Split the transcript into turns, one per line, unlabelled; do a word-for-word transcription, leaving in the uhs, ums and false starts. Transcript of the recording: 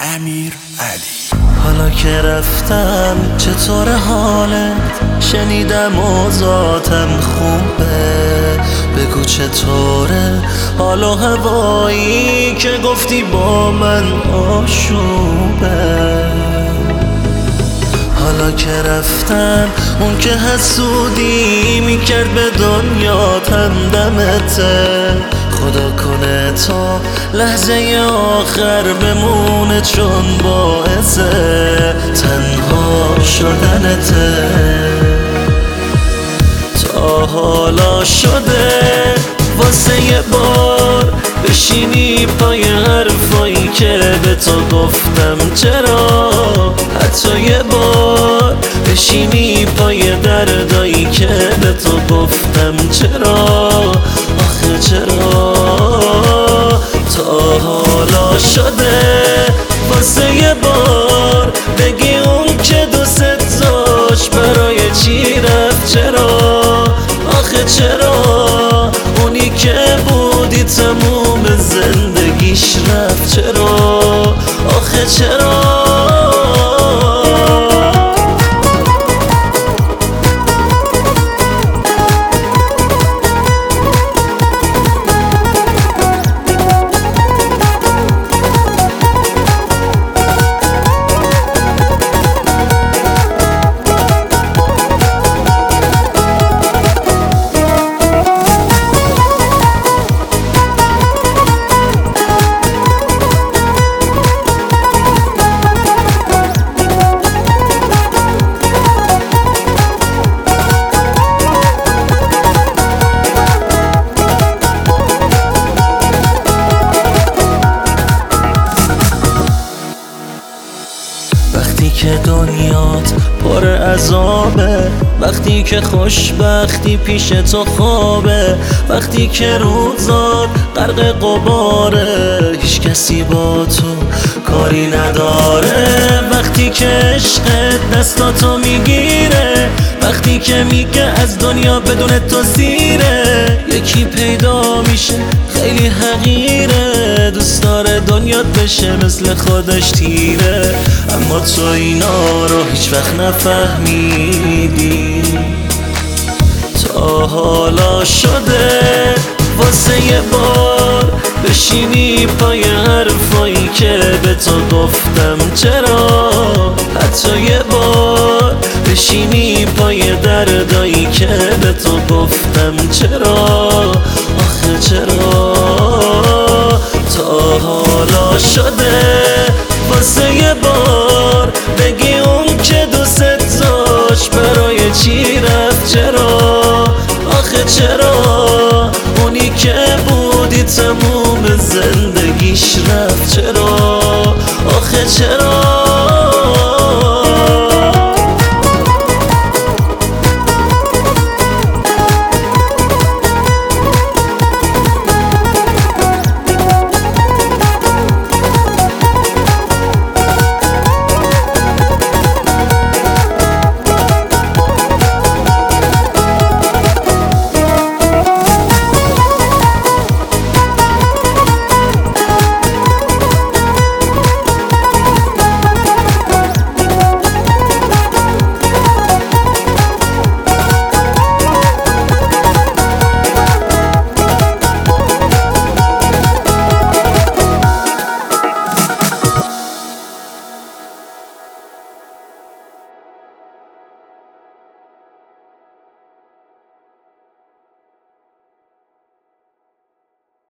امیر علی.
حالا که رفتم چطور حالت؟ شنیدم اوضاعتم خوبه، بگو چطوره حال و هوایی که گفتی با من آشوبه. حالا که رفتن اون که حسودی میکرد به دنیا تندمته، خدا کنه تا لحظه آخر بمونه چون باعث تنها شدنته. تا حالا شده واسه یه بار بشینی پای حرفایی که به تو گفتم؟ چرا حتی یه بار بشینی پای دردایی که به تو گفتم؟ چرا آخه چرا؟ تا حالا شده واسه یه بار بگی اون که دوست داشت برای چی رفت؟ چرا آخه چرا؟ اونی که بودی تموم زندگیش رفت؟ چرا آخه چرا؟ وقتی که دنیات پر عذابه، وقتی که خوشبختی پیش تو خوابه، وقتی که روزات غرق غباره هیچ کسی با تو کاری نداره، وقتی که عشقت دستاتو میگیره، وقتی که میگه از دنیا بدون تو زیره، یکی پیدا میشه خیلی حقیره، دوست داره دنیات بشه مثل خودش تیره، اما تو اینا رو هیچ وقت نفهمیدی. تا حالا شده واسه یه بار بشینی پای حرفایی که به تو گفتم؟ چرا حتی یه بار بشینی پای دردایی که به تو گفتم؟ چرا آخه چرا؟ تا حالا شده واسه یه بار بگی اون که دوست داشت برای چی رفت؟ چرا آخه چرا؟ اونی که بودی تموم زندگیش رفت؟ چرا آخه چرا؟